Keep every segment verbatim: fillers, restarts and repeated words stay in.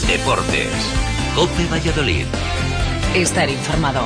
Deportes. COPE Valladolid. Estar informado.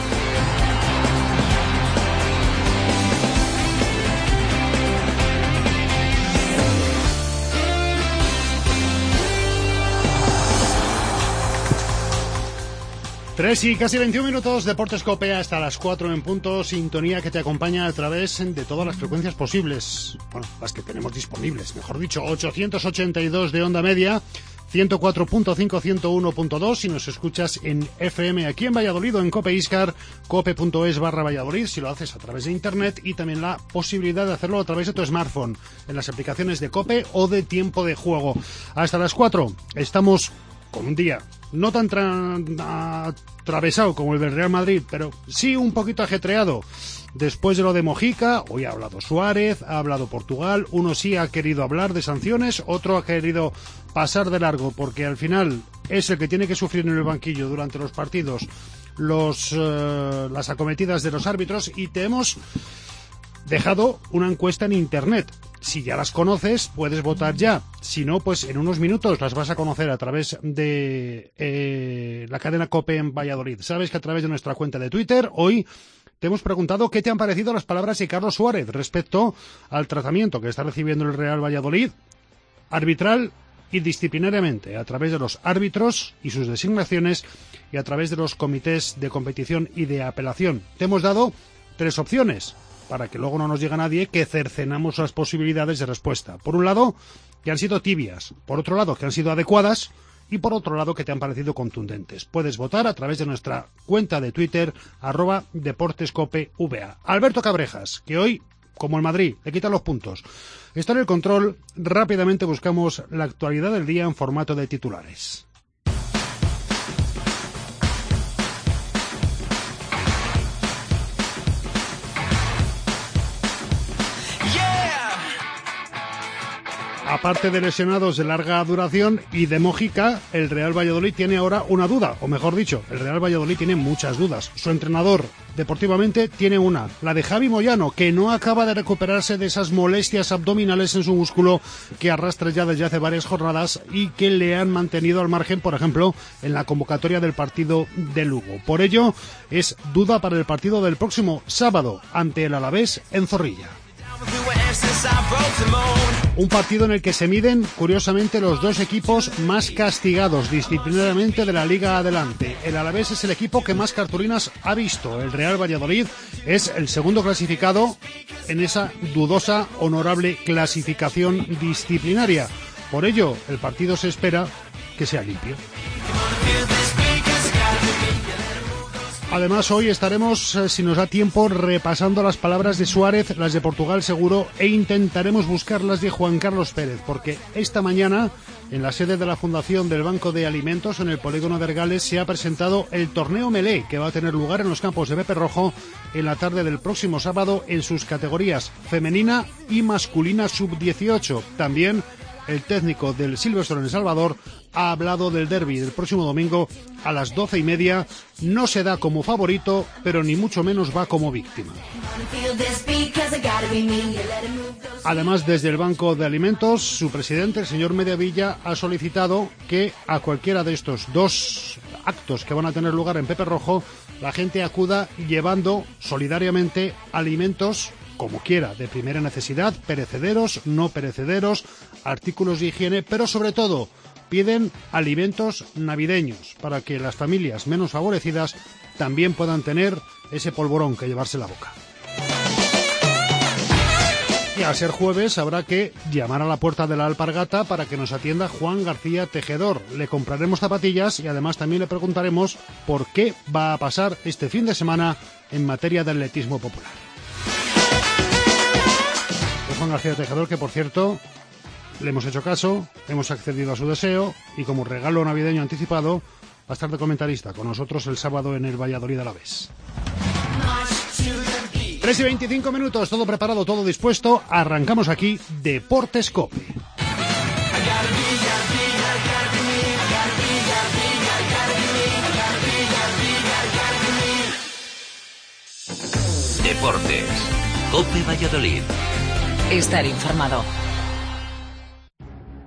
Tres y casi veintiún minutos, Deportes COPE hasta las cuatro en punto, sintonía que te acompaña a través de todas las frecuencias posibles, bueno, las que tenemos disponibles, mejor dicho, ochocientos ochenta y dos de onda media, ciento cuatro punto cinco, ciento uno punto dos, si nos escuchas en F M aquí en Valladolid o en COPE Iscar, cope.es barra Valladolid, si lo haces a través de internet, y también la posibilidad de hacerlo a través de tu smartphone, en las aplicaciones de COPE o de Tiempo de Juego. Hasta las cuatro estamos con un día no tan tra- atravesado como el del Real Madrid, pero sí un poquito ajetreado. Después de lo de Mojica, hoy ha hablado Suárez, ha hablado Portugal, uno sí ha querido hablar de sanciones, otro ha querido pasar de largo, porque al final es el que tiene que sufrir en el banquillo durante los partidos los uh, las acometidas de los árbitros, y te hemos dejado una encuesta en internet. Si ya las conoces, puedes votar ya. Si no, pues en unos minutos las vas a conocer a través de eh, la cadena COPE en Valladolid. Sabes que a través de nuestra cuenta de Twitter, hoy te hemos preguntado qué te han parecido las palabras de Carlos Suárez respecto al tratamiento que está recibiendo el Real Valladolid, arbitral y disciplinariamente, a través de los árbitros y sus designaciones y a través de los comités de competición y de apelación. Te hemos dado tres opciones, para que luego no nos diga nadie que cercenamos las posibilidades de respuesta. Por un lado, que han sido tibias. Por otro lado, que han sido adecuadas. Y por otro lado, que te han parecido contundentes. Puedes votar a través de nuestra cuenta de Twitter, arroba DeportesCopeVA. Alberto Cabrejas, que hoy, como el Madrid, le quita los puntos, está en el control. Rápidamente buscamos la actualidad del día en formato de titulares. Aparte de lesionados de larga duración y de Mojica, el Real Valladolid tiene ahora una duda, o mejor dicho, el Real Valladolid tiene muchas dudas. Su entrenador, deportivamente, tiene una, la de Javi Moyano, que no acaba de recuperarse de esas molestias abdominales en su músculo que arrastra ya desde hace varias jornadas y que le han mantenido al margen, por ejemplo, en la convocatoria del partido de Lugo. Por ello, es duda para el partido del próximo sábado ante el Alavés en Zorrilla. Un partido en el que se miden, curiosamente, los dos equipos más castigados disciplinariamente de la Liga Adelante. El Alavés es el equipo que más cartulinas ha visto. El Real Valladolid es el segundo clasificado en esa dudosa, honorable clasificación disciplinaria. Por ello, el partido se espera que sea limpio. Además, hoy estaremos, si nos da tiempo, repasando las palabras de Suárez, las de Portugal seguro, e intentaremos buscar las de Juan Carlos Pérez, porque esta mañana, en la sede de la Fundación del Banco de Alimentos, en el Polígono de Ergales, se ha presentado el torneo Melé, que va a tener lugar en los campos de Pepe Rojo en la tarde del próximo sábado en sus categorías femenina y masculina sub dieciocho. También el técnico del Silverstone en El Salvador ha hablado del derbi del próximo domingo a las doce y media. No se da como favorito, pero ni mucho menos va como víctima. Además, desde el Banco de Alimentos, su presidente, el señor Mediavilla, ha solicitado que a cualquiera de estos dos actos que van a tener lugar en Pepe Rojo, la gente acuda llevando solidariamente alimentos como quiera, de primera necesidad, perecederos, no perecederos, artículos de higiene, pero sobre todo piden alimentos navideños para que las familias menos favorecidas también puedan tener ese polvorón que llevarse a la boca. Y al ser jueves habrá que llamar a la puerta de la Alpargata para que nos atienda Juan García Tejedor. Le compraremos zapatillas y además también le preguntaremos por qué va a pasar este fin de semana en materia de atletismo popular. Juan García Tejedor, que por cierto le hemos hecho caso, hemos accedido a su deseo y como regalo navideño anticipado va a estar de comentarista con nosotros el sábado en el Valladolid Alavés. tres y veinticinco minutos, todo preparado, todo dispuesto. Arrancamos aquí Deportes COPE. Deportes COPE Valladolid. Estar informado. En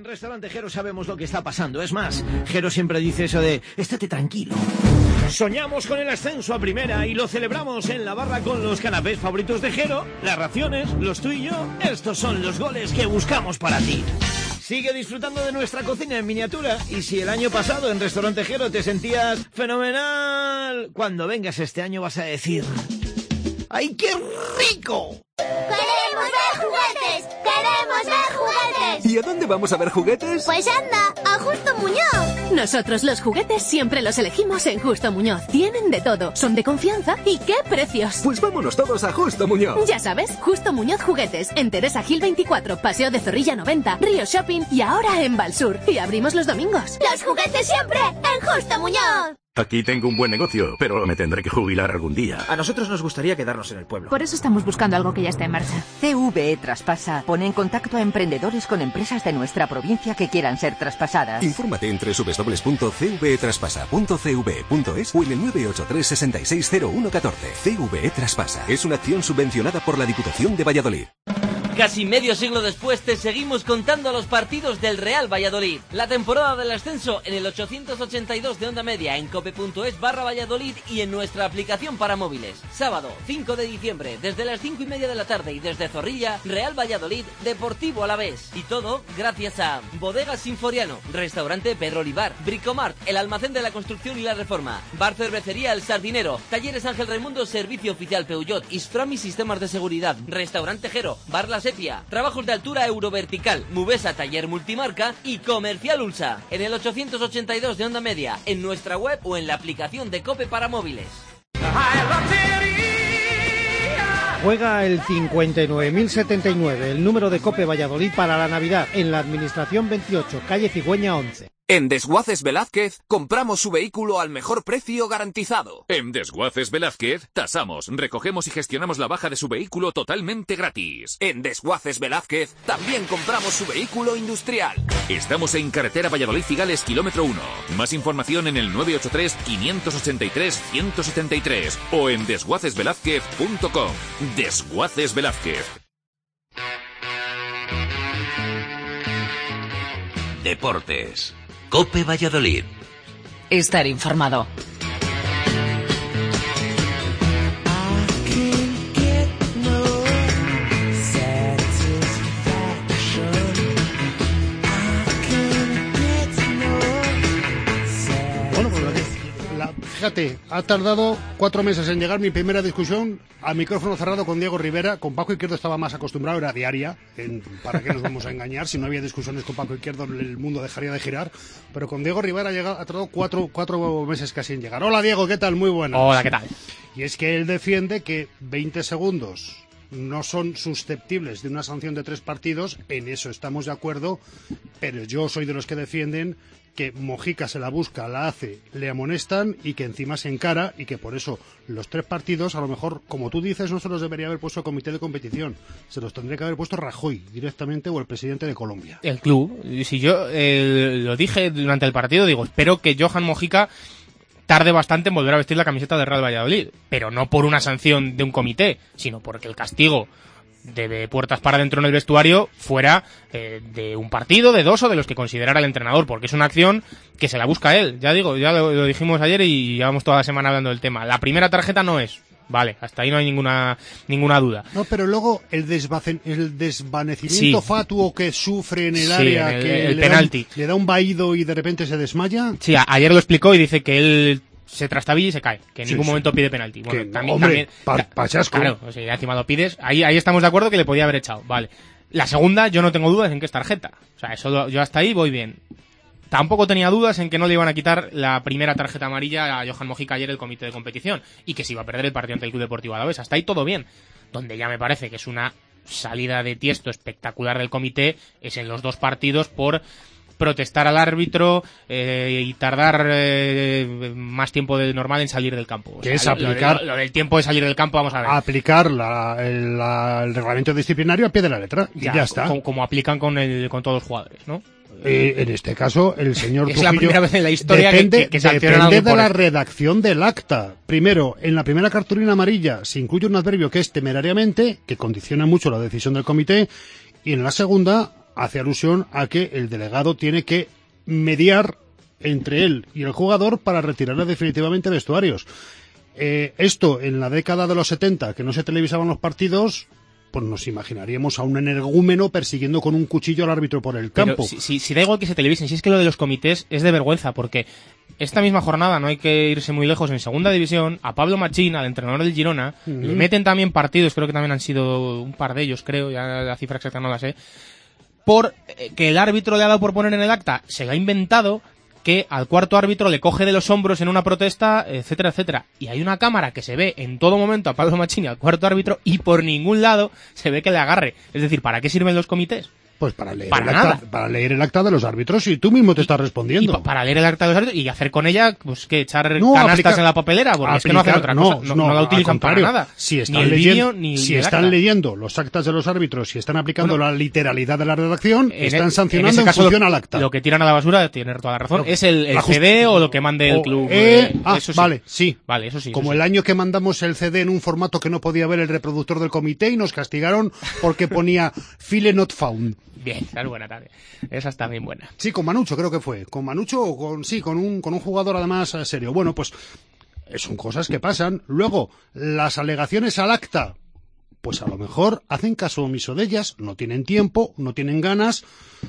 Restaurante Jero sabemos lo que está pasando. Es más, Jero siempre dice eso de estate tranquilo. Soñamos con el ascenso a primera y lo celebramos en la barra con los canapés favoritos de Jero, las raciones, los tú y yo. Estos son los goles que buscamos para ti. Sigue disfrutando de nuestra cocina en miniatura y si el año pasado en Restaurante Jero te sentías fenomenal, cuando vengas este año vas a decir ¡ay, qué rico! ¡Queremos ver juguetes! ¡Queremos ver juguetes! ¿Y a dónde vamos a ver juguetes? Pues anda, a Justo Muñoz. Nosotros los juguetes siempre los elegimos en Justo Muñoz. Tienen de todo, son de confianza y qué precios. Pues vámonos todos a Justo Muñoz. Ya sabes, Justo Muñoz Juguetes, en Teresa Gil veinticuatro, Paseo de Zorrilla noventa, Río Shopping y ahora en Valsur. Y abrimos los domingos. Los juguetes siempre en Justo Muñoz. Aquí tengo un buen negocio, pero me tendré que jubilar algún día. A nosotros nos gustaría quedarnos en el pueblo. Por eso estamos buscando algo que ya esté en marcha. C V E Traspasa pone en contacto a emprendedores con empresas de nuestra provincia que quieran ser traspasadas. Infórmate en doble u doble u doble u punto c v e traspasa punto c v punto es o en el nueve ocho tres, seis seis cero uno uno cuatro. C V E Traspasa es una acción subvencionada por la Diputación de Valladolid. Casi medio siglo después te seguimos contando los partidos del Real Valladolid. La temporada del ascenso en el ochocientos ochenta y dos de Onda Media en cope.es barra Valladolid y en nuestra aplicación para móviles. Sábado cinco de diciembre desde las cinco y media de la tarde y desde Zorrilla, Real Valladolid, Deportivo Alavés. Y todo gracias a Bodegas Sinforiano, Restaurante Pedro Olivar, Bricomart, el almacén de la construcción y la reforma, Bar Cervecería El Sardinero, Talleres Ángel Raimundo, Servicio Oficial Peugeot, Isframi Sistemas de Seguridad, Restaurante Jero, Bar La Sepia, Trabajos de Altura Eurovertical, Mubesa Taller Multimarca y Comercial Ulsa. En el ochocientos ochenta y dos de Onda Media, en nuestra web o en la aplicación de COPE para móviles. Juega el cincuenta y nueve mil setenta y nueve, el número de COPE Valladolid para la Navidad, en la Administración veintiocho, calle Cigüeña once. En Desguaces Velázquez compramos su vehículo al mejor precio garantizado. En Desguaces Velázquez tasamos, recogemos y gestionamos la baja de su vehículo totalmente gratis. En Desguaces Velázquez también compramos su vehículo industrial. Estamos en carretera Valladolid-Cigales, kilómetro uno. Más información en el nueve ocho tres, quinientos ochenta y tres, ciento setenta y tres o en desguaces velázquez punto com. Desguaces Velázquez. Deportes. COPE Valladolid. Estar informado. Bueno, pues la, la, fíjate, ha tardado cuatro meses en llegar mi primera discusión a micrófono cerrado con Diego Rivera. Con Paco Izquierdo estaba más acostumbrado, era diaria. En, ¿Para qué nos vamos a engañar? Si no había discusiones con Paco Izquierdo, el mundo dejaría de girar. Pero con Diego Rivera ha, llegado, ha tardado cuatro, cuatro meses casi en llegar. Hola Diego, ¿qué tal? Muy buenas. Hola, ¿qué tal? Y es que él defiende que veinte segundos no son susceptibles de una sanción de tres partidos. En eso estamos de acuerdo. Pero yo soy de los que defienden que Mojica se la busca, la hace, le amonestan y que encima se encara y que por eso los tres partidos, a lo mejor, como tú dices, no se los debería haber puesto el comité de competición, se los tendría que haber puesto Rajoy directamente o el presidente de Colombia. El club. Si yo eh, lo dije durante el partido, digo, espero que Johan Mojica tarde bastante en volver a vestir la camiseta del Real Valladolid, pero no por una sanción de un comité, sino porque el castigo de puertas para adentro en el vestuario fuera eh, de un partido, de dos o de los que considerara el entrenador, porque es una acción que se la busca él. Ya digo, ya lo, lo dijimos ayer y llevamos toda la semana hablando del tema. La primera tarjeta no es, vale, hasta ahí no hay ninguna ninguna duda. No, pero luego el, desvacen, el desvanecimiento sí. fatuo que sufre en el sí, área, el, que el le, penalti. Da un, le da un vaído y de repente se desmaya. Sí, a, ayer lo explicó y dice que él se trastabilla y se cae, que en sí, ningún sí. momento pide penalti. Bueno, que, también, hombre, también pa, pachasco. Claro, o sea, encima lo pides, ahí, ahí estamos de acuerdo que le podía haber echado, vale. La segunda, yo no tengo dudas en que es tarjeta. O sea, eso lo, yo hasta ahí voy bien. Tampoco tenía dudas en que no le iban a quitar la primera tarjeta amarilla a Johan Mojica ayer el comité de competición y que se iba a perder el partido ante el Club Deportivo Alavés. Hasta ahí todo bien. Donde ya me parece que es una salida de tiesto espectacular del comité es en los dos partidos por protestar al árbitro eh, y tardar eh, más tiempo de normal en salir del campo. O que sea, es lo, aplicar lo, lo, lo del tiempo de salir del campo, vamos a ver. Aplicar la, el, la, el reglamento disciplinario a pie de la letra y ya, ya está. Como, como aplican con el con todos los jugadores, ¿no? Eh, en este caso, el señor es Trujillo, la primera vez en la historia depende, que, que, que depende algo de por la el... redacción del acta. Primero, en la primera cartulina amarilla se incluye un adverbio que es temerariamente, que condiciona mucho la decisión del comité, y en la segunda hace alusión a que el delegado tiene que mediar entre él y el jugador para retirarle definitivamente vestuarios. Eh, esto en la década de los setenta, que no se televisaban los partidos, pues nos imaginaríamos a un energúmeno persiguiendo con un cuchillo al árbitro por el campo. Pero si, si, si da igual que se televisen, si es que lo de los comités es de vergüenza, porque esta misma jornada, no hay que irse muy lejos, en segunda división, a Pablo Machín, al entrenador del Girona, uh-huh. le meten también partidos, creo que también han sido un par de ellos, creo, ya la cifra exacta no la sé, por eh, que el árbitro le ha dado por poner en el acta, se lo ha inventado, que al cuarto árbitro le coge de los hombros en una protesta, etcétera, etcétera. Y hay una cámara que se ve en todo momento a Pablo Machín y al cuarto árbitro y por ningún lado se ve que le agarre. Es decir, ¿para qué sirven los comités? Pues para leer, para el acta, para leer el acta de los árbitros y tú mismo te estás respondiendo. Y pa para leer el acta de los árbitros y hacer con ella, pues que echar no, canastas aplicar, en la papelera, porque aplicar, es que no hacen otra cosa, no, no, no, no la utilizan para nada. Si están, ni el leyendo, vídeo, ni si el están acta. leyendo los actas de los árbitros, si están aplicando bueno, la literalidad de la redacción, en están el, sancionando en, en caso función lo, al acta. Lo que tiran a la basura, tiene toda la razón, no, es el, el C D o lo que mande el club. Eh, eh, ah, eso sí. vale, sí. Vale, eso sí. Como eso el sí. año que mandamos el C D en un formato que no podía ver el reproductor del comité y nos castigaron porque ponía file not found. Bien, esa es buena también. Esa está bien buena. Sí, con Manucho creo que fue. Con Manucho o con, sí, con un, con un jugador además serio. Bueno, pues son cosas que pasan. Luego, las alegaciones al acta, pues a lo mejor hacen caso omiso de ellas, no tienen tiempo, no tienen ganas,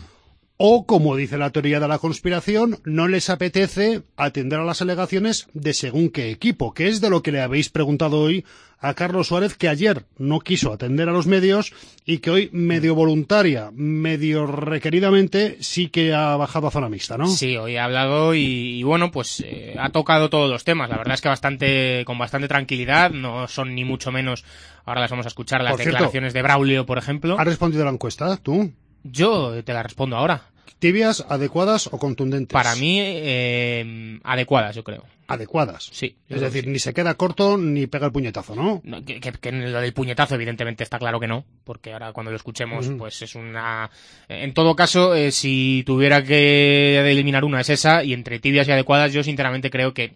o como dice la teoría de la conspiración, no les apetece atender a las alegaciones de según qué equipo, que es de lo que le habéis preguntado hoy a Carlos Suárez, que ayer no quiso atender a los medios y que hoy medio voluntaria, medio requeridamente sí que ha bajado a zona mixta, ¿no? Sí, hoy ha hablado y, y bueno, pues eh, ha tocado todos los temas. La verdad es que bastante con bastante tranquilidad, no son ni mucho menos, ahora las vamos a escuchar, las por declaraciones cierto, de Braulio, por ejemplo. ¿Has respondido a la encuesta, tú? Yo te la respondo ahora. ¿Tibias, adecuadas o contundentes? Para mí, eh, adecuadas, yo creo. ¿Adecuadas? Sí. Es decir, sí. Ni se queda corto ni pega el puñetazo, ¿no? no que, que, que lo del puñetazo, evidentemente, está claro que no, porque ahora cuando lo escuchemos, uh-huh. pues es una... En todo caso, eh, si tuviera que eliminar una es esa, y entre tibias y adecuadas, yo sinceramente creo que...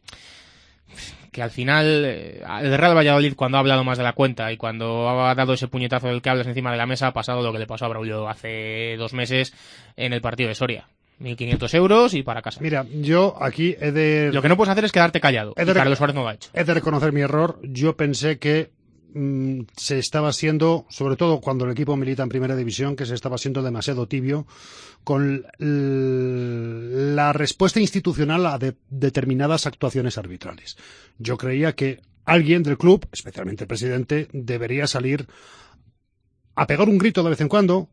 que al final eh, el Real Valladolid, cuando ha hablado más de la cuenta y cuando ha dado ese puñetazo del que hablas encima de la mesa, ha pasado lo que le pasó a Braulio hace dos meses en el partido de Soria. mil quinientos euros y para casa. Mira, yo aquí he de... Lo que no puedes hacer es quedarte callado. He de y Carlos Suárez no lo ha hecho. He de reconocer mi error. Yo pensé que mmm, se estaba siendo, sobre todo cuando el equipo milita en primera división, que se estaba siendo demasiado tibio con la respuesta institucional a de determinadas actuaciones arbitrales. Yo creía que alguien del club, especialmente el presidente, debería salir a pegar un grito de vez en cuando,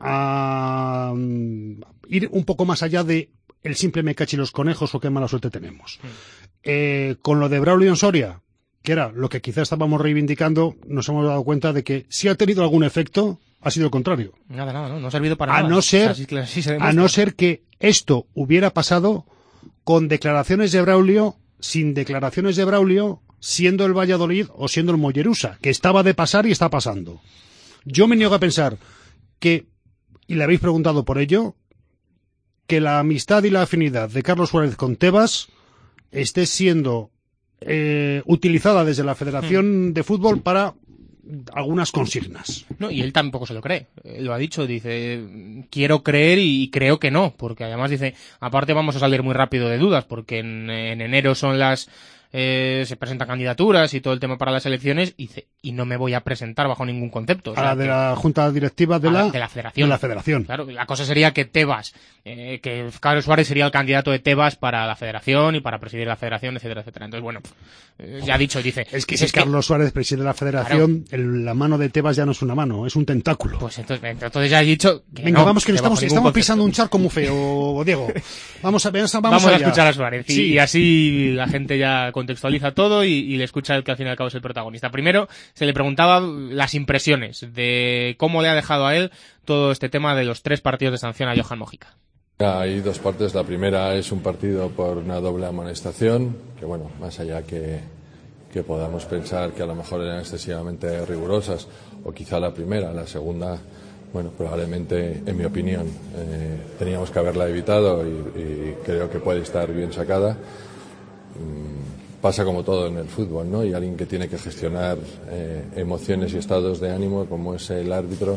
a um, ir un poco más allá de el simple me cachi los conejos o qué mala suerte tenemos. Sí. Eh, con lo de Braulio en Soria, que era lo que quizás estábamos reivindicando, nos hemos dado cuenta de que si ha tenido algún efecto, ha sido el contrario. Nada, nada, no, no ha servido para a nada. No ser, o sea, sí, sí se a no ser que esto hubiera pasado con declaraciones de Braulio, sin declaraciones de Braulio, siendo el Valladolid o siendo el Mollerusa, que estaba de pasar y está pasando. Yo me niego a pensar que, y le habéis preguntado por ello, que la amistad y la afinidad de Carlos Suárez con Tebas esté siendo eh, utilizada desde la Federación hmm. de Fútbol para algunas consignas. No, y él tampoco se lo cree. Él lo ha dicho, dice, quiero creer y creo que no, porque además dice, aparte vamos a salir muy rápido de dudas, porque en, en enero son las... Eh, se presentan candidaturas y todo el tema para las elecciones y, dice, y no me voy a presentar bajo ningún concepto. O sea, a la de que, la Junta Directiva de la, de la Federación. De la Federación. Claro, la cosa sería que Tebas, eh, que Carlos Suárez sería el candidato de Tebas para la Federación y para presidir la Federación, etcétera, etcétera. Entonces, bueno, eh, ya ha dicho, dice... Es que si es Carlos que... Suárez preside la Federación, claro, el, la mano de Tebas ya no es una mano, es un tentáculo. Pues entonces, entonces ya he dicho... Que Venga, no, vamos que, que estamos, estamos concepto. pisando un charco muy feo, Diego. Vamos a, vamos, vamos a a escuchar a Suárez sí. y, y así la gente ya contextualiza todo y, y le escucha el que al fin y al cabo es el protagonista. Primero se le preguntaba las impresiones de cómo le ha dejado a él todo este tema de los tres partidos de sanción a Johan Mojica. Hay dos partes. La primera es un partido por una doble amonestación, que bueno, más allá que, que podamos pensar que a lo mejor eran excesivamente rigurosas, o quizá la primera, la segunda, bueno, probablemente, en mi opinión, eh, teníamos que haberla evitado y, y creo que puede estar bien sacada. Mm, Pasa como todo en el fútbol, ¿no? Y alguien que tiene que gestionar eh, emociones y estados de ánimo, como es el árbitro,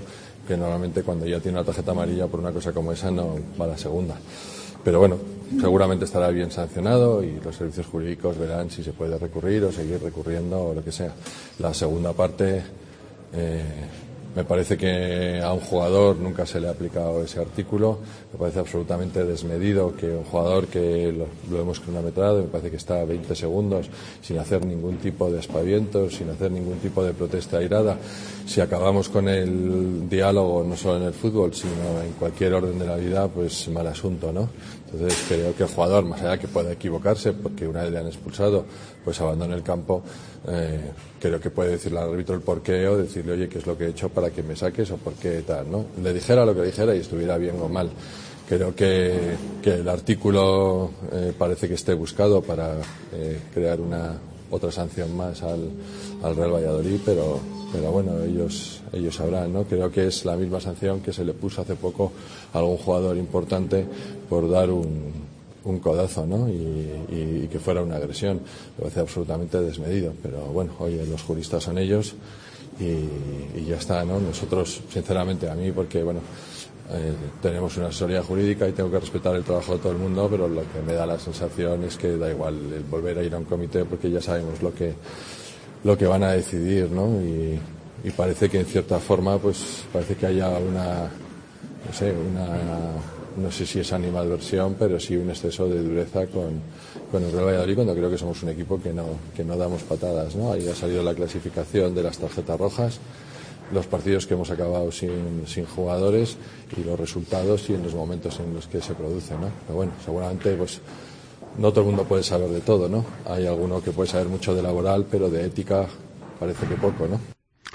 que normalmente cuando ya tiene una tarjeta amarilla por una cosa como esa no va a la segunda. Pero bueno, seguramente estará bien sancionado y los servicios jurídicos verán si se puede recurrir o seguir recurriendo o lo que sea. La segunda parte, eh, me parece que a un jugador nunca se le ha aplicado ese artículo. Me parece absolutamente desmedido que un jugador que lo, lo hemos cronometrado, me parece que está a veinte segundos sin hacer ningún tipo de aspavientos, sin hacer ningún tipo de protesta airada. Si acabamos con el diálogo, no solo en el fútbol, sino en cualquier orden de la vida, pues mal asunto, ¿no? Entonces creo que el jugador, más allá de que pueda equivocarse, porque una vez le han expulsado, pues abandone el campo, eh, creo que puede decirle al árbitro el porqué o decirle, oye, ¿qué es lo que he hecho para que me saques o por qué tal, ¿no? Le dijera lo que le dijera y estuviera bien o mal. Creo que, que el artículo eh, parece que esté buscado para eh, crear una otra sanción más al, al Real Valladolid, pero, pero bueno, ellos, ellos sabrán, ¿no? Creo que es la misma sanción que se le puso hace poco a algún jugador importante por dar un, un codazo, ¿no? Y, y, y que fuera una agresión. Me parece absolutamente desmedido, pero bueno, oye, los juristas son ellos y, y ya está, ¿no? Nosotros, sinceramente, a mí, porque bueno, Eh, tenemos una asesoría jurídica y tengo que respetar el trabajo de todo el mundo, pero lo que me da la sensación es que da igual el volver a ir a un comité porque ya sabemos lo que lo que van a decidir, ¿no? Y, y parece que en cierta forma pues parece que haya una no sé, una no sé si es animadversión, pero sí un exceso de dureza con, con el Real Valladolid, cuando creo que somos un equipo que no que no damos patadas, ¿no? Ahí ha salido la clasificación de las tarjetas rojas, los partidos que hemos acabado sin, sin jugadores y los resultados y en los momentos en los que se produce, ¿no? Pero bueno, seguramente pues no todo el mundo puede saber de todo, ¿no? Hay alguno que puede saber mucho de laboral, pero de ética parece que poco, ¿no?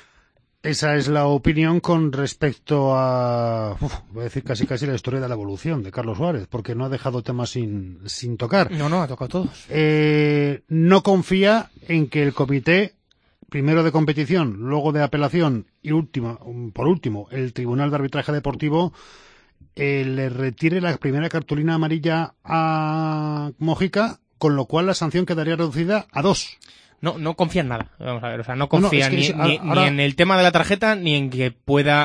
Esa es la opinión con respecto a, uf, voy a decir casi casi la historia de la evolución de Carlos Suárez, porque no ha dejado temas sin, sin tocar. No, no, ha tocado todos. Eh, no confía en que el comité, primero de competición, luego de apelación y última, por último, el Tribunal de Arbitraje Deportivo, eh, le retire la primera cartulina amarilla a Mojica, con lo cual la sanción quedaría reducida a dos. No, no confía en nada. Vamos a ver, o sea, no confía no, no, es que ni, ni, ahora... ni en el tema de la tarjeta ni en que pueda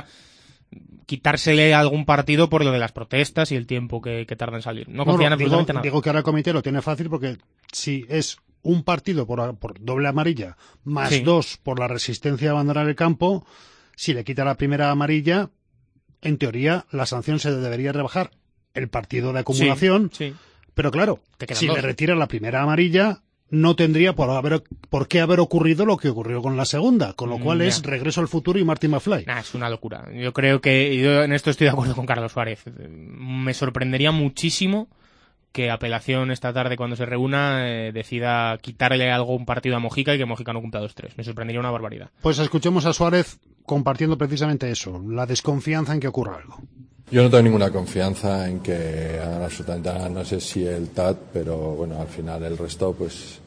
quitársele algún partido por lo de las protestas y el tiempo que, que tarda en salir. No confía no, no, en absolutamente digo, nada. Digo que ahora el comité lo tiene fácil porque si es un partido por, por doble amarilla más sí. dos por la resistencia a abandonar el campo, si le quita la primera amarilla, en teoría la sanción se debería rebajar el partido de acumulación, sí, sí. Pero claro, si dos. le retira la primera amarilla, no tendría por, haber, por qué haber ocurrido lo que ocurrió con la segunda, con lo cual mm, es regreso al futuro y Marty McFly. Nah, es una locura. Yo creo que, yo en esto estoy de acuerdo con Carlos Suárez. Me sorprendería muchísimo que apelación esta tarde cuando se reúna eh, decida quitarle algo un partido a Mojica y que Mojica no cumpla dos tres. Me sorprendería una barbaridad. Pues escuchemos a Suárez compartiendo precisamente eso, la desconfianza en que ocurra algo. Yo no tengo ninguna confianza en que hagan absolutamente nada, no sé si el T A T, pero bueno, al final el resto pues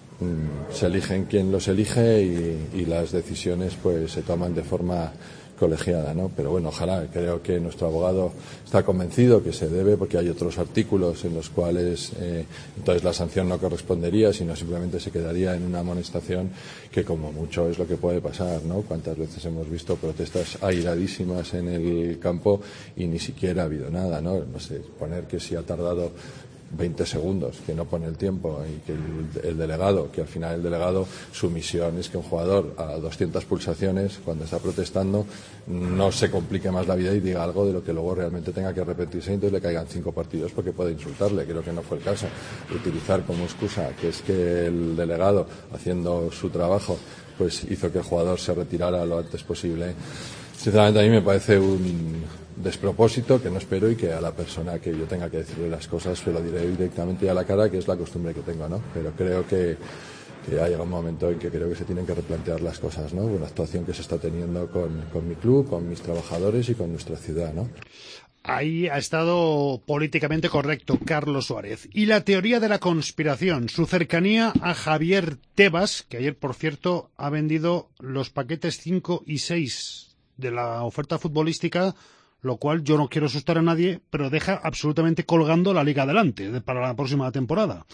mmm, se eligen quien los elige y, y las decisiones pues se toman de forma colegiada, ¿no? Pero bueno, ojalá, creo que nuestro abogado está convencido que se debe, porque hay otros artículos en los cuales eh, entonces la sanción no correspondería, sino simplemente se quedaría en una amonestación, que como mucho es lo que puede pasar, ¿no? Cuántas veces hemos visto protestas airadísimas en el campo y ni siquiera ha habido nada, ¿no? No sé, poner que si ha tardado veinte segundos, que no pone el tiempo, y que el, el delegado, que al final el delegado, su misión es que un jugador a doscientas pulsaciones, cuando está protestando, no se complique más la vida y diga algo de lo que luego realmente tenga que repetirse y entonces le caigan cinco partidos porque puede insultarle. Creo que no fue el caso. Utilizar como excusa que es que el delegado, haciendo su trabajo, pues hizo que el jugador se retirara lo antes posible. Sinceramente a mí me parece un despropósito que no espero, y que a la persona que yo tenga que decirle las cosas se lo diré directamente a la cara, que es la costumbre que tengo, ¿no? Pero creo que, que ha llegado un momento en que creo que se tienen que replantear las cosas, ¿no? Una actuación que se está teniendo con, con mi club, con mis trabajadores y con nuestra ciudad, ¿no? Ahí ha estado políticamente correcto Carlos Suárez. Y la teoría de la conspiración, su cercanía a Javier Tebas, que ayer, por cierto, ha vendido los paquetes cinco y seis de la oferta futbolística, lo cual yo no quiero asustar a nadie, pero deja absolutamente colgando la liga adelante para la próxima temporada.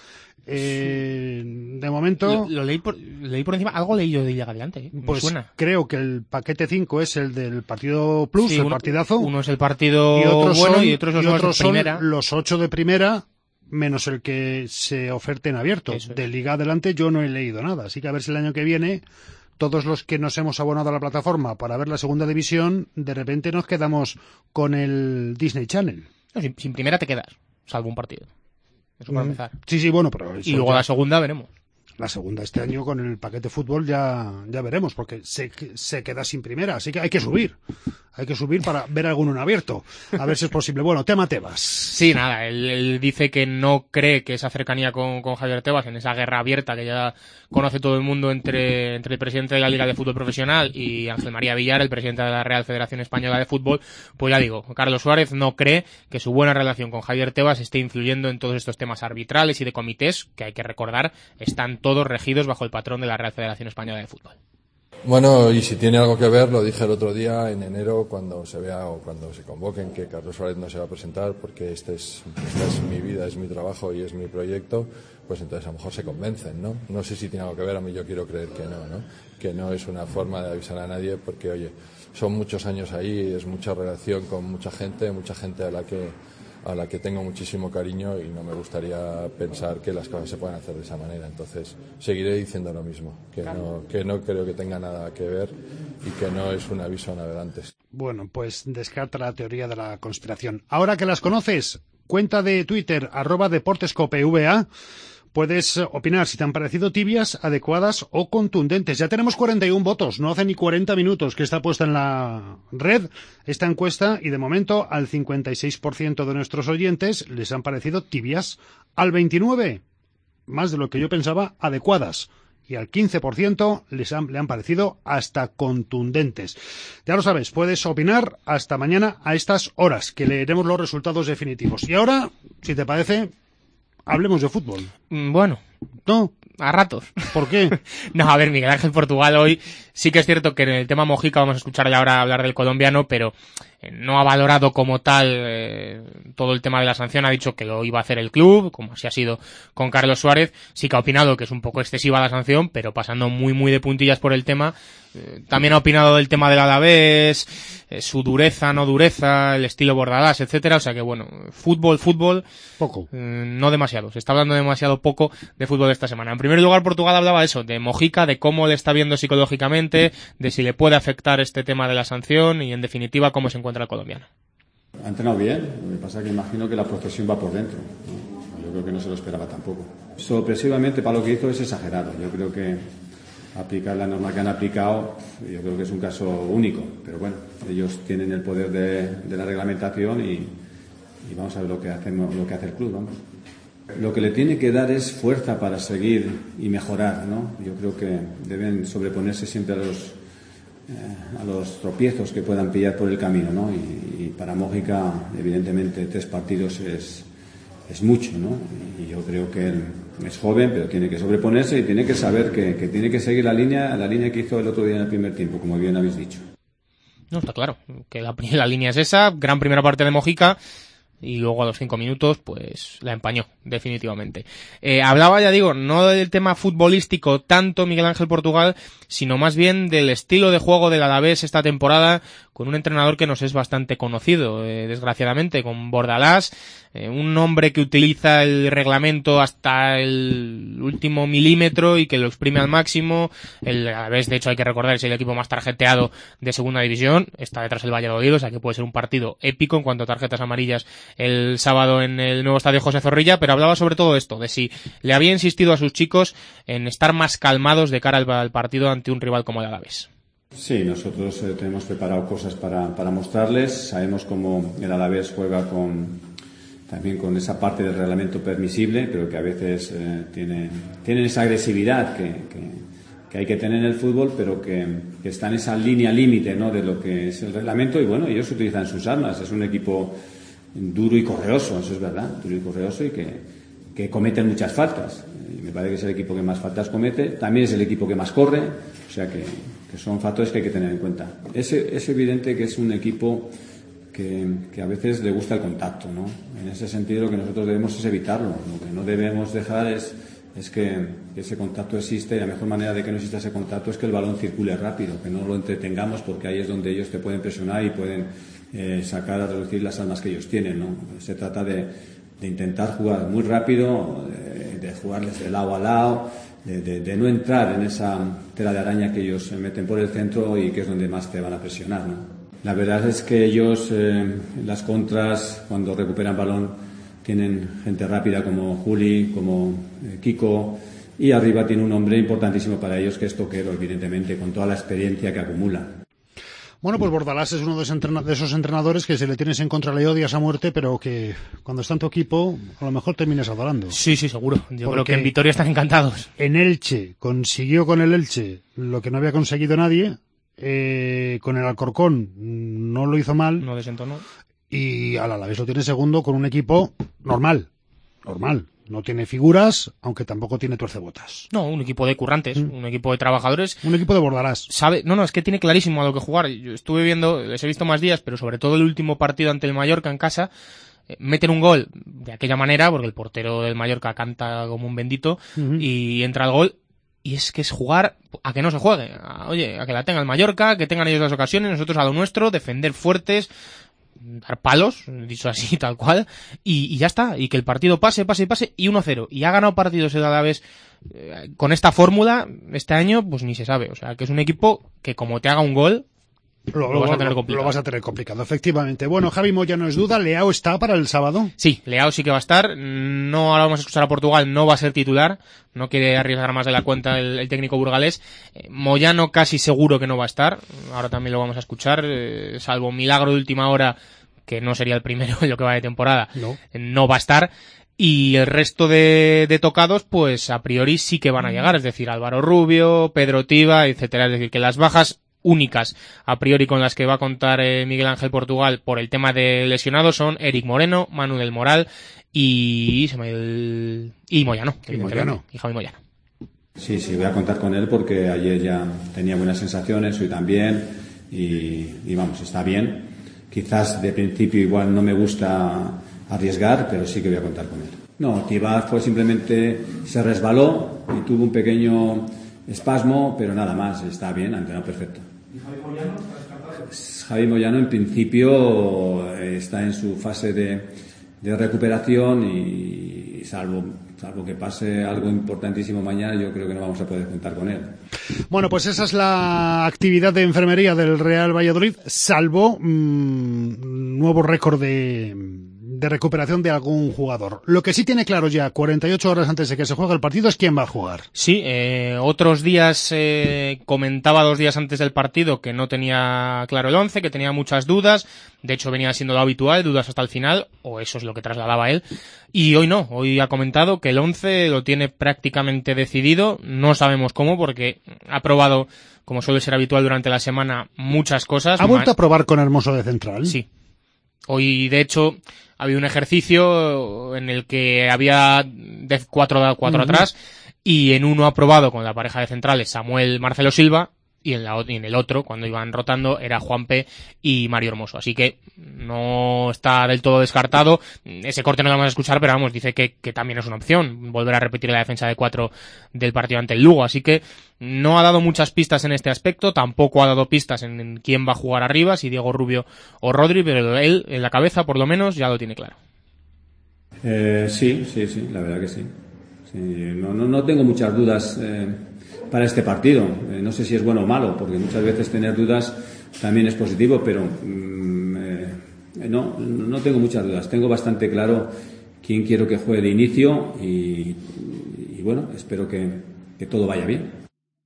Eh, de momento... Lo, lo leí, por, leí por encima, algo leí yo de Liga Adelante, ¿eh? Me pues suena. Creo que el paquete cinco es el del partido plus, Sí, el uno, partidazo. Uno es el partido y otros bueno son, y otros, los y otros de primera. son los ocho de primera, menos el que se oferte en abierto. Eso es. De Liga Adelante yo no he leído nada, así que a ver si el año que viene todos los que nos hemos abonado a la plataforma para ver la segunda división, de repente nos quedamos con el Disney Channel. No, sin, sin primera te quedas, salvo un partido. Eso para Mm, empezar. Sí, sí, bueno, pero... Y luego ya, la segunda veremos. La segunda este año con el paquete fútbol ya, ya veremos, porque se, se queda sin primera, así que hay que subir. Hay que subir para ver alguno en abierto. A ver si es posible. Bueno, tema Tebas. Sí, nada, él, él dice que no cree que esa cercanía con, con Javier Tebas, en esa guerra abierta que ya conoce todo el mundo entre, entre el presidente de la Liga de Fútbol Profesional y Ángel María Villar, el presidente de la Real Federación Española de Fútbol, pues ya digo, Carlos Suárez no cree que su buena relación con Javier Tebas esté influyendo en todos estos temas arbitrales y de comités, que hay que recordar, están todos regidos bajo el patrón de la Real Federación Española de Fútbol. Bueno, y si tiene algo que ver, lo dije el otro día, en enero, cuando se vea o cuando se convoquen que Carlos Suárez no se va a presentar, porque este es, esta es mi vida, es mi trabajo y es mi proyecto, pues entonces a lo mejor se convencen, ¿no? No sé si tiene algo que ver, a mí yo quiero creer que no, ¿no? Que no es una forma de avisar a nadie, porque, oye, son muchos años ahí, es mucha relación con mucha gente, mucha gente a la que a la que tengo muchísimo cariño y no me gustaría pensar que las cosas se pueden hacer de esa manera. Entonces seguiré diciendo lo mismo, que no, que no creo que tenga nada que ver y que no es un aviso a navegantes. Bueno, pues descarta la teoría de la conspiración. Ahora que las conoces, cuenta de Twitter, arroba deportescopva, puedes opinar si te han parecido tibias, adecuadas o contundentes. Ya tenemos cuarenta y uno votos, no hace ni cuarenta minutos que está puesta en la red esta encuesta y de momento al cincuenta y seis por ciento de nuestros oyentes les han parecido tibias, al veintinueve por ciento, más de lo que yo pensaba, adecuadas. Y al quince por ciento les han, le han parecido hasta contundentes. Ya lo sabes, puedes opinar hasta mañana a estas horas, que leeremos los resultados definitivos. Y ahora, si te parece, hablemos de fútbol. Bueno. ¿No? A ratos. ¿Por qué? No, a ver, Miguel Ángel Portugal hoy sí que es cierto que en el tema Mojica vamos a escuchar ya ahora hablar del colombiano, pero no ha valorado como tal eh, todo el tema de la sanción, ha dicho que lo iba a hacer el club, como así ha sido con Carlos Suárez, sí que ha opinado que es un poco excesiva la sanción, pero pasando muy muy de puntillas por el tema. Eh, también ha opinado del tema del Alavés, eh, su dureza, no dureza, el estilo Bordalás, etcétera, o sea que bueno, fútbol, fútbol, poco, eh, no demasiado, se está hablando demasiado poco de fútbol esta semana. En primer lugar, Portugal hablaba eso, de Mojica, de cómo le está viendo psicológicamente, de si le puede afectar este tema de la sanción y en definitiva cómo se encuentra el colombiano. Ha entrenado bien, lo que pasa es que imagino que la profesión va por dentro, ¿no? Yo creo que no se lo esperaba tampoco. Sorpresivamente para lo que hizo es exagerado, yo creo que aplicar la norma que han aplicado, yo creo que es un caso único, pero bueno, ellos tienen el poder de, de la reglamentación y, y vamos a ver lo que hacemos, lo que hace el club, vamos. Lo que le tiene que dar es fuerza para seguir y mejorar, ¿no? Yo creo que deben sobreponerse siempre a los eh, a los tropiezos que puedan pillar por el camino, ¿no? Y, y para Mojica, evidentemente, tres partidos es es mucho, ¿no? Y yo creo que él es joven, pero tiene que sobreponerse y tiene que saber que, que tiene que seguir la línea, la línea que hizo el otro día en el primer tiempo, como bien habéis dicho. No, está claro, que la, la línea es esa, gran primera parte de Mojica, y luego a los cinco minutos, pues la empañó, definitivamente. Eh, hablaba, ya digo, no del tema futbolístico tanto Miguel Ángel Portugal, sino más bien del estilo de juego del Alavés esta temporada, con un entrenador que nos es bastante conocido, eh, desgraciadamente, con Bordalás, eh, un hombre que utiliza el reglamento hasta el último milímetro y que lo exprime al máximo. El Alavés, de hecho, hay que recordar, es el equipo más tarjeteado de segunda división, está detrás del Valladolid, o sea que puede ser un partido épico en cuanto a tarjetas amarillas el sábado en el nuevo estadio José Zorrilla, pero hablaba sobre todo esto, de si le había insistido a sus chicos en estar más calmados de cara al, al partido ante un rival como el Alavés. Sí, nosotros eh, tenemos preparado cosas para, para mostrarles, sabemos cómo el Alavés juega con también con esa parte del reglamento permisible, pero que a veces eh, tiene, tienen esa agresividad que, que, que hay que tener en el fútbol, pero que, que está en esa línea límite, ¿no?, de lo que es el reglamento, y bueno, ellos utilizan sus armas, es un equipo duro y correoso, eso es verdad, duro y correoso, y que, que cometen muchas faltas. Y me parece que es el equipo que más faltas comete, también es el equipo que más corre, o sea que, que son factores que hay que tener en cuenta. Es, es evidente que es un equipo que, que a veces le gusta el contacto, ¿no? En ese sentido lo que nosotros debemos es evitarlo, lo que no debemos dejar es es que ese contacto existe y la mejor manera de que no exista ese contacto es que el balón circule rápido, que no lo entretengamos, porque ahí es donde ellos te pueden presionar y pueden eh, sacar a reducir las armas que ellos tienen, ¿no? Se trata de, de intentar jugar muy rápido, de, de jugarles de lado a lado, de, de, de no entrar en esa tela de araña que ellos se meten por el centro y que es donde más te van a presionar, ¿no? La verdad es que ellos, eh, las contras, cuando recuperan balón, tienen gente rápida como Juli, como eh, Kiko, y arriba tiene un hombre importantísimo para ellos que es Toquero, evidentemente, con toda la experiencia que acumula. Bueno, pues Bordalás es uno de esos, entrena- de esos entrenadores que si le tienes en contra le odias a muerte, pero que cuando está en tu equipo a lo mejor terminas adorando. Sí, sí, seguro. Yo Porque creo que en Vitoria están encantados. En Elche consiguió con el Elche lo que no había conseguido nadie. Eh, con el Alcorcón no lo hizo mal. No desentonó. Y al Alavés lo tiene segundo con un equipo normal. Normal. No tiene figuras, aunque tampoco tiene tuercebotas. No, un equipo de currantes, mm. un equipo de trabajadores. Un equipo de Bordalás. Sabe, no, no, es que tiene clarísimo a lo que jugar. Yo estuve viendo, les he visto más días, pero sobre todo el último partido ante el Mallorca en casa. Eh, meten un gol de aquella manera, porque el portero del Mallorca canta como un bendito, uh-huh. y entra el gol. Y es que es jugar a que no se juegue. A, oye, a que la tenga el Mallorca, que tengan ellos las ocasiones, nosotros a lo nuestro, defender fuertes, dar palos, dicho así, tal cual, y, y ya está. Y que el partido pase, pase, pase, y uno cero. Y ha ganado partidos el Alavés eh, con esta fórmula este año, pues ni se sabe. O sea, que es un equipo que como te haga un gol, Lo, lo, vas a tener lo, complicado. lo vas a tener complicado, efectivamente. Bueno, Javi Moya no es duda, ¿Leao está para el sábado? Sí, Leao sí que va a estar. No, ahora vamos a escuchar a Portugal, no va a ser titular. No quiere arriesgar más de la cuenta el, el técnico burgalés. Eh, Moyano casi seguro que no va a estar. Ahora también lo vamos a escuchar, eh, salvo milagro de última hora, que no sería el primero en lo que va de temporada. No, eh, no va a estar. Y el resto de, de tocados, pues a priori sí que van a llegar. Es decir, Álvaro Rubio, Pedro Tiba, etcétera. Es decir, que las bajas únicas a priori con las que va a contar eh, Miguel Ángel Portugal por el tema de lesionados son Eric Moreno, Manu del Moral y se me el... y Moyano, y Moyano y Javi Moyano. Sí, sí, voy a contar con él porque ayer ya tenía buenas sensaciones, hoy también y, y vamos, está bien. Quizás de principio igual no me gusta arriesgar, pero sí que voy a contar con él. No, Tiba fue simplemente, se resbaló y tuvo un pequeño espasmo, pero nada más, está bien, ha entrenado perfecto. ¿Y Javi Moyano? Javi Moyano en principio está en su fase de, de recuperación y salvo, salvo que pase algo importantísimo mañana, yo creo que no vamos a poder contar con él. Bueno, pues esa es la actividad de enfermería del Real Valladolid, salvo mmm, nuevo récord de, de recuperación de algún jugador. Lo que sí tiene claro ya, cuarenta y ocho horas antes de que se juegue el partido, es quién va a jugar. Sí, eh, otros días eh, comentaba dos días antes del partido que no tenía claro el once, que tenía muchas dudas. De hecho, venía siendo lo habitual, dudas hasta el final, o eso es lo que trasladaba él. Y hoy no, hoy ha comentado que el once lo tiene prácticamente decidido. No sabemos cómo, porque ha probado, como suele ser habitual durante la semana, muchas cosas. ¿Ha vuelto a probar con Hermoso de central? Sí. Hoy, de hecho, había un ejercicio en el que había de cuatro, cuatro uh-huh. atrás, y en uno ha probado con la pareja de centrales Samuel Marcelo Silva, y en, la, y en el otro, cuando iban rotando, era Juanpe y Mario Hermoso. Así que no está del todo descartado. Ese corte no lo vamos a escuchar, pero vamos, dice que, que también es una opción volver a repetir la defensa de cuatro del partido ante el Lugo. Así que no ha dado muchas pistas en este aspecto, tampoco ha dado pistas en, en quién va a jugar arriba, si Diego Rubio o Rodri, pero él, en la cabeza, por lo menos, ya lo tiene claro. Eh, sí, sí, sí, la verdad que sí. sí no, no, no tengo muchas dudas eh, para este partido. Eh, no sé si es bueno o malo, porque muchas veces tener dudas también es positivo, pero mm, eh, no, no tengo muchas dudas. Tengo bastante claro quién quiero que juegue de inicio y, y bueno, espero que, que todo vaya bien.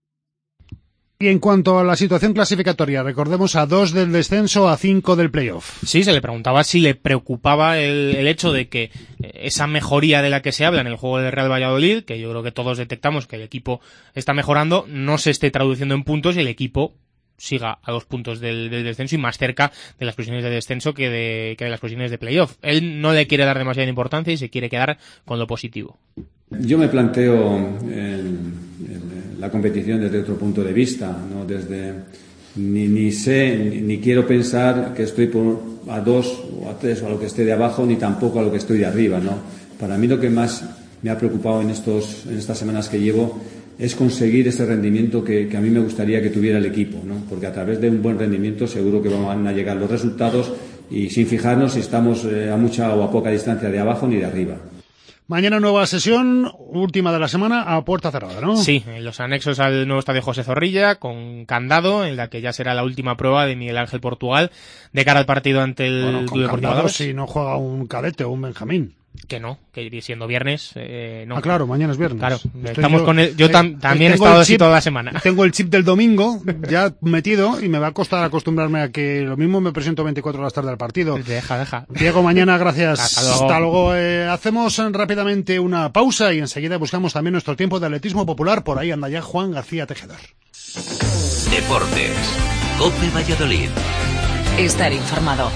Y en cuanto a la situación clasificatoria, recordemos a dos del descenso, a cinco del playoff. Sí, se le preguntaba si le preocupaba el, el hecho de que esa mejoría de la que se habla en el juego del Real Valladolid, que yo creo que todos detectamos que el equipo está mejorando, no se esté traduciendo en puntos y el equipo siga a dos puntos del, del descenso y más cerca de las posiciones de descenso que de, que de las posiciones de playoff. Él no le quiere dar demasiada importancia y se quiere quedar con lo positivo. Yo me planteo el, el, la competición desde otro punto de vista, no desde ni, ni sé ni, ni quiero pensar que estoy por a dos o a tres o a lo que esté de abajo, ni tampoco a lo que estoy de arriba, ¿no? Para mí lo que más me ha preocupado en, estos, en estas semanas que llevo es conseguir ese rendimiento que, que a mí me gustaría que tuviera el equipo, ¿no? Porque a través de un buen rendimiento seguro que van a llegar los resultados y sin fijarnos si estamos eh, a mucha o a poca distancia de abajo ni de arriba. Mañana nueva sesión, última de la semana, a puerta cerrada, ¿no? Sí, en los anexos al nuevo estadio José Zorrilla, con candado, en la que ya será la última prueba de Miguel Ángel Portugal, de cara al partido ante el bueno, Club Deportivo Alavés. Si no juega un cadete o un Benjamín. Que no, que siendo viernes, eh, no. Ah, claro, mañana es viernes. Claro, Estoy estamos yo, con el, yo tam, eh, también he estado así chip, toda la semana. Tengo el chip del domingo ya metido y me va a costar acostumbrarme a que lo mismo me presento veinticuatro horas tarde al partido. Deja, deja. Diego, mañana, gracias. Hasta luego. Hasta luego. Eh, hacemos rápidamente una pausa y enseguida buscamos también nuestro tiempo de atletismo popular. Por ahí anda ya Juan García Tejedor. Deportes. COPE Valladolid. Estar informado.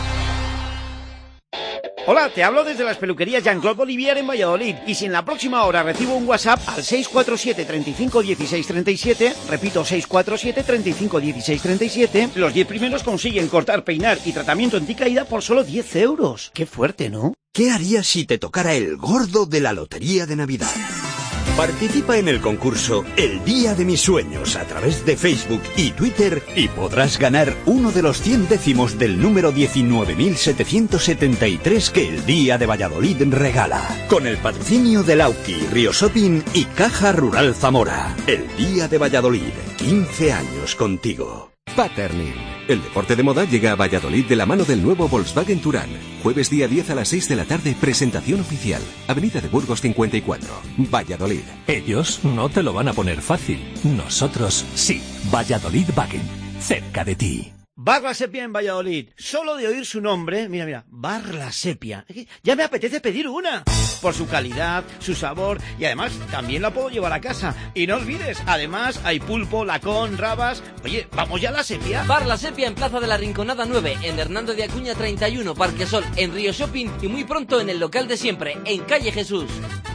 Hola, te hablo desde las peluquerías Jean-Claude Olivier en Valladolid. Y si en la próxima hora recibo un WhatsApp al seis cuatro siete, treinta y cinco, dieciséis, treinta y siete, repito, seis cuatro siete, treinta y cinco, dieciséis, treinta y siete, los diez primeros consiguen cortar, peinar y tratamiento anticaída por solo diez euros. Qué fuerte, ¿no? ¿Qué harías si te tocara el gordo de la lotería de Navidad? Participa en el concurso El Día de Mis Sueños a través de Facebook y Twitter y podrás ganar uno de los cien décimos del número diecinueve mil setecientos setenta y tres que el Día de Valladolid regala. Con el patrocinio de Lauki, Río Shopping y Caja Rural Zamora. El Día de Valladolid, quince años contigo. Patterning. El deporte de moda llega a Valladolid de la mano del nuevo Volkswagen Touran. Jueves día diez a las seis de la tarde, presentación oficial. Avenida de Burgos cincuenta y cuatro, Valladolid. Ellos no te lo van a poner fácil. Nosotros sí. Valladolid Wagen. Cerca de ti. Bar La Sepia en Valladolid. Solo de oír su nombre, mira, mira, Bar La Sepia. Ya me apetece pedir una. Por su calidad, su sabor y además también la puedo llevar a casa. Y no olvides, además hay pulpo, lacón, rabas. Oye, ¿vamos ya a La Sepia? Bar La Sepia en Plaza de la Rinconada nueve, en Hernando de Acuña treinta y uno, Parque Sol, en Río Shopping y muy pronto en el local de siempre, en Calle Jesús.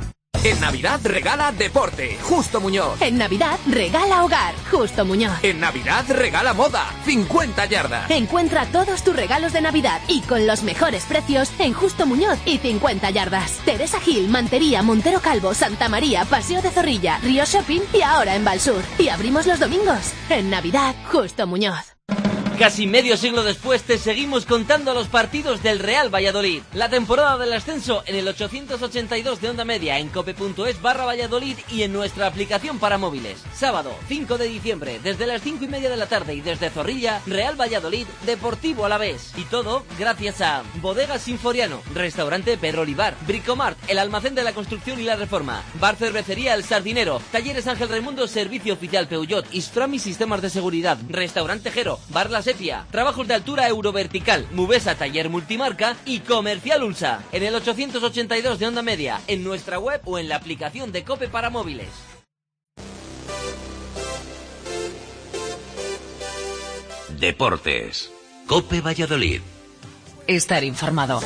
En Navidad regala deporte, Justo Muñoz. En Navidad regala hogar, Justo Muñoz. En Navidad regala moda, cincuenta yardas. Encuentra todos tus regalos de Navidad y con los mejores precios en Justo Muñoz y cincuenta yardas. Teresa Gil, Mantería, Montero Calvo, Santa María, Paseo de Zorrilla, Río Shopping y ahora en Valsur. Y abrimos los domingos. En Navidad, Justo Muñoz. Casi medio siglo después te seguimos contando los partidos del Real Valladolid. La temporada del ascenso en el ochocientos ochenta y dos de onda media en cope.es barra Valladolid y en nuestra aplicación para móviles. Sábado cinco de diciembre desde las cinco y media de la tarde y desde Zorrilla, Real Valladolid, Deportivo Alavés. Y todo gracias a Bodegas Sinforiano, Restaurante Pedro Olivar, Bricomart, el almacén de la construcción y la reforma, Bar Cervecería El Sardinero, Talleres Ángel Raimundo, Servicio Oficial Peugeot, Istrami Sistemas de Seguridad, Restaurante Jero, Bar La Sepia, Trabajos de Altura Eurovertical, Mubesa Taller Multimarca y Comercial Ulsa. En el ochocientos ochenta y dos de onda media, en nuestra web o en la aplicación de COPE para móviles. Deportes. COPE Valladolid. Estar informado.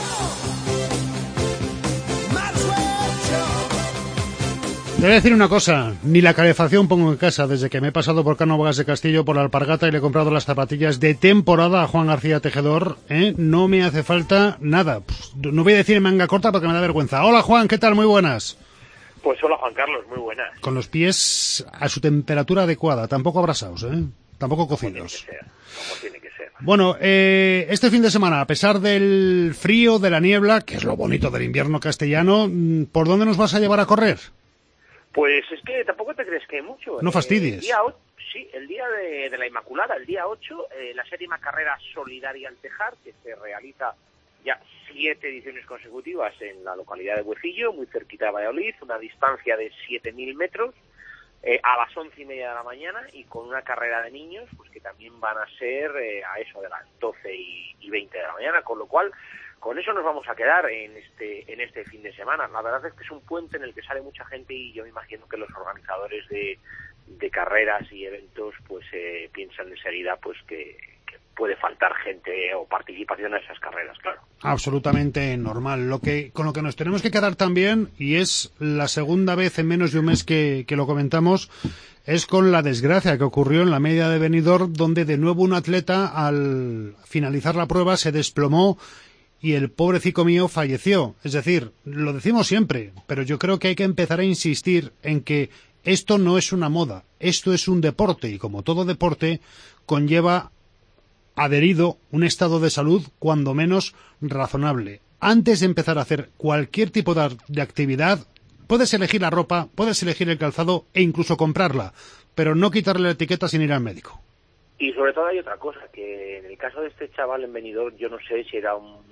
Te voy a decir una cosa, ni la calefacción pongo en casa desde que me he pasado por Cánovas de Castillo por la Alpargata y le he comprado las zapatillas de temporada a Juan García Tejedor, ¿eh? No me hace falta nada. Pues, no voy a decir en manga corta porque me da vergüenza. Hola Juan, ¿qué tal? Muy buenas. Pues hola Juan Carlos, muy buenas. Con los pies a su temperatura adecuada, tampoco abrasados, ¿eh? Tampoco cocidos. Como tiene que ser, como tiene que ser. Bueno, eh, este fin de semana, a pesar del frío, de la niebla, que es lo bonito del invierno castellano, ¿por dónde nos vas a llevar a correr? Pues es que tampoco te crees que hay mucho. No fastidies. Eh, el día ocho, sí, el día de, de la Inmaculada, el día ocho, eh, la séptima carrera solidaria al Tejar, que se realiza ya siete ediciones consecutivas en la localidad de Buecillo, muy cerquita de Valladolid, una distancia de siete mil metros, eh, a las once y media de la mañana y con una carrera de niños, pues que también van a ser eh, a eso de las doce y veinte de la mañana, con lo cual con eso nos vamos a quedar en este en este fin de semana. La verdad es que es un puente en el que sale mucha gente y yo me imagino que los organizadores de, de carreras y eventos pues eh, piensan enseguida pues que, que puede faltar gente o participación en esas carreras, claro. Absolutamente normal. Lo que con lo que nos tenemos que quedar también, y es la segunda vez en menos de un mes que, que lo comentamos, es con la desgracia que ocurrió en la media de Benidorm, donde de nuevo un atleta al finalizar la prueba se desplomó y el pobrecito mío falleció. Es decir, lo decimos siempre, pero yo creo que hay que empezar a insistir en que esto no es una moda, esto es un deporte, y como todo deporte, conlleva adherido un estado de salud cuando menos razonable. Antes de empezar a hacer cualquier tipo de, de actividad, puedes elegir la ropa, puedes elegir el calzado e incluso comprarla, pero no quitarle la etiqueta sin ir al médico. Y sobre todo hay otra cosa, que en el caso de este chaval en Benidorm, yo no sé si era un,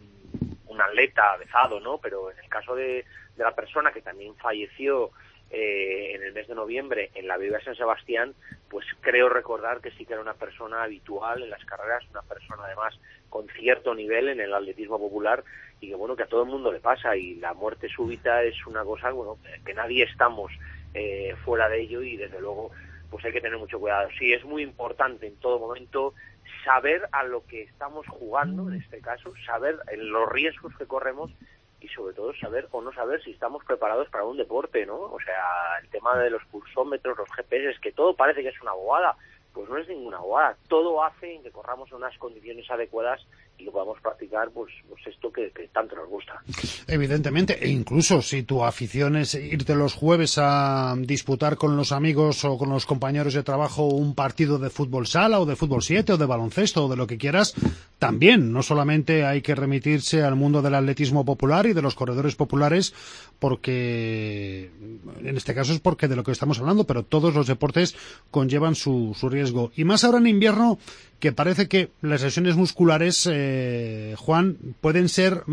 un atleta avezado, ¿no? Pero en el caso de, de la persona que también falleció eh, en el mes de noviembre en la Vía de San Sebastián, pues creo recordar que sí que era una persona habitual en las carreras, una persona además con cierto nivel en el atletismo popular, y que bueno, que a todo el mundo le pasa, y la muerte súbita es una cosa, bueno, que nadie estamos eh, fuera de ello, y desde luego pues hay que tener mucho cuidado. Sí, es muy importante en todo momento saber a lo que estamos jugando, en este caso, saber los riesgos que corremos, y sobre todo saber o no saber si estamos preparados para un deporte, ¿no? O sea, el tema de los pulsómetros, los G P S, que todo parece que es una bobada, pues no es ninguna bobada. Todo hace en que corramos en unas condiciones adecuadas y que podamos practicar pues, pues esto que, que tanto nos gusta. Evidentemente, e incluso si tu afición es irte los jueves a disputar con los amigos o con los compañeros de trabajo un partido de fútbol sala o de fútbol siete o de baloncesto o de lo que quieras, también no solamente hay que remitirse al mundo del atletismo popular y de los corredores populares, porque en este caso es porque de lo que estamos hablando, pero todos los deportes conllevan su, su riesgo. Y más ahora en invierno, que parece que las lesiones musculares, eh, Juan, pueden ser,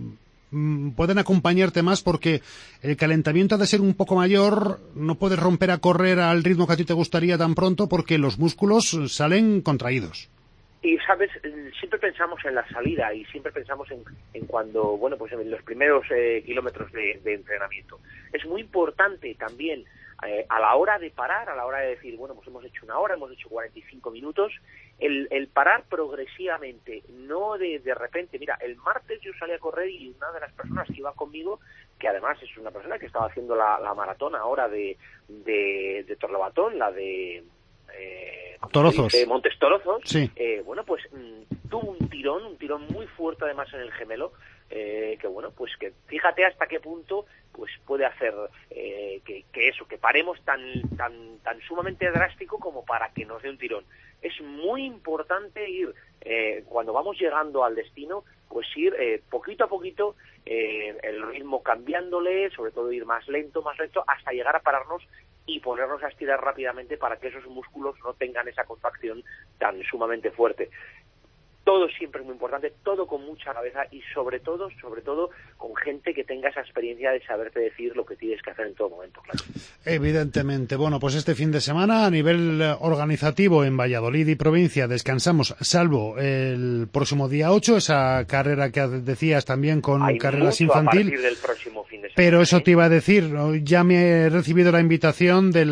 mmm, pueden acompañarte más porque el calentamiento ha de ser un poco mayor, no puedes romper a correr al ritmo que a ti te gustaría tan pronto porque los músculos salen contraídos. Y, ¿sabes? Siempre pensamos en la salida y siempre pensamos en, en cuando, bueno, pues en los primeros eh, kilómetros de, de entrenamiento. Es muy importante también eh, a la hora de parar, a la hora de decir, bueno, pues hemos hecho una hora, hemos hecho cuarenta y cinco minutos, el, el parar progresivamente, no de, de repente. Mira, el martes yo salí a correr y una de las personas que iba conmigo, que además es una persona que estaba haciendo la, la maratón ahora de, de, de Torrebatón, la de... Eh, Torozos. Dice, Montes Torozos, sí. eh, bueno, pues mmm, tuvo un tirón, un tirón muy fuerte además en el gemelo, eh, que bueno, pues que fíjate hasta qué punto pues puede hacer eh, que, que eso, que paremos tan, tan, tan sumamente drástico como para que nos dé un tirón. Es muy importante ir, eh, cuando vamos llegando al destino, pues ir eh, poquito a poquito, eh, el ritmo cambiándole, sobre todo ir más lento, más lento, hasta llegar a pararnos y ponernos a estirar rápidamente para que esos músculos no tengan esa contracción tan sumamente fuerte. Todo siempre es muy importante, todo con mucha cabeza y sobre todo, sobre todo, con gente que tenga esa experiencia de saberte decir lo que tienes que hacer en todo momento, claro. Evidentemente. Bueno, pues este fin de semana, a nivel organizativo en Valladolid y provincia, descansamos, salvo el próximo día ocho, esa carrera que decías también con Hay carreras mucho infantil. A partir del próximo fin de semana, pero eso ¿eh? te iba a decir, ya me he recibido la invitación de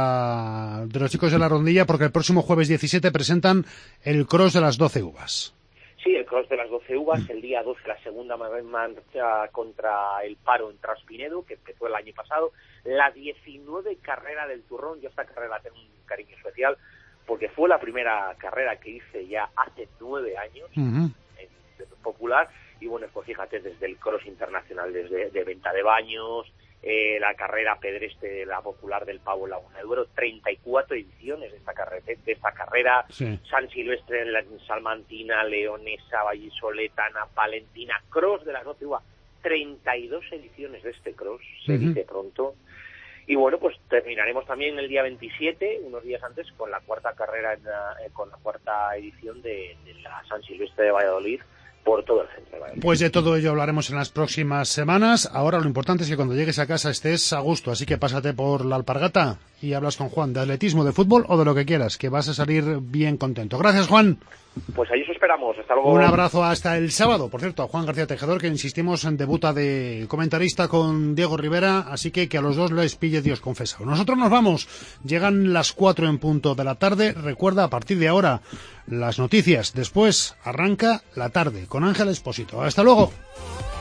la de los chicos de la Rondilla, porque el próximo jueves diecisiete presentan el cross de las doce uvas. Sí, el cross de las doce uvas, el día doce la segunda marcha contra el paro en Traspinedo, que empezó el año pasado, la diecinueve carrera del turrón. Yo esta carrera tengo un cariño especial porque fue la primera carrera que hice ya hace nueve años, uh-huh. en, en popular, y bueno, pues fíjate, desde el cross internacional, desde de venta de baños, eh, la carrera pedestre, la popular del Pavo Laguna de Duero, treinta y cuatro ediciones de esta carrera, de esta carrera sí. San Silvestre en la Salmantina, Leonesa, Vallisoletana, Palentina, cross de las doce uvas, treinta y dos ediciones de este cross, se uh-huh. dice pronto. Y bueno, pues terminaremos también el día veintisiete, unos días antes, con la cuarta carrera, en la, eh, con la cuarta edición de, de la San Silvestre de Valladolid, por todo el centro de Valladolid. Pues de todo ello hablaremos en las próximas semanas. Ahora lo importante es que cuando llegues a casa estés a gusto, así que pásate por la Alpargata y hablas con Juan de atletismo, de fútbol o de lo que quieras, que vas a salir bien contento. Gracias, Juan. Pues ahí os esperamos. Hasta luego. Un abrazo hasta el sábado. Por cierto, a Juan García Tejedor, que insistimos en debuta de comentarista con Diego Rivera, así que que a los dos les pille Dios confesado. Nosotros nos vamos. Llegan las cuatro en punto de la tarde. Recuerda, a partir de ahora, las noticias. Después arranca la tarde con Ángel Expósito. Hasta luego.